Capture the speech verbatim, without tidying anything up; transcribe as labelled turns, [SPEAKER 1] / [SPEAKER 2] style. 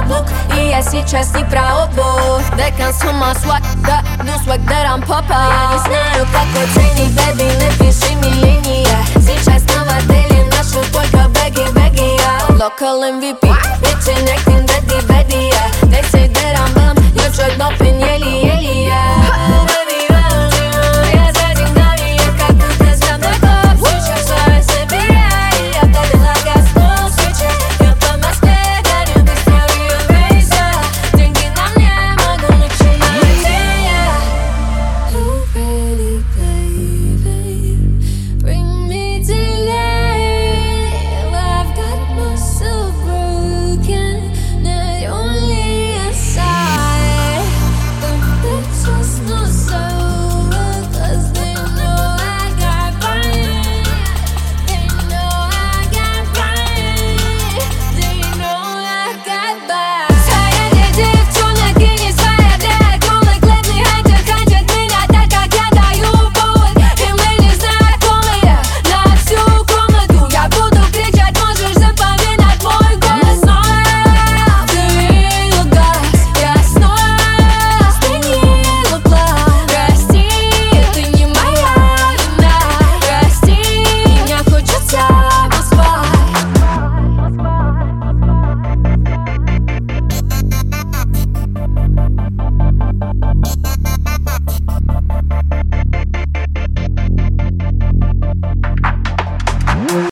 [SPEAKER 1] лук, и я сейчас не про обувь. Декан с ума swag, да, do swag that I'm pop. Я не знаю, как оценить, baby, напиши милления. Сейчас на модели наши только бэги, бэги, я local эм ви пи, bitch,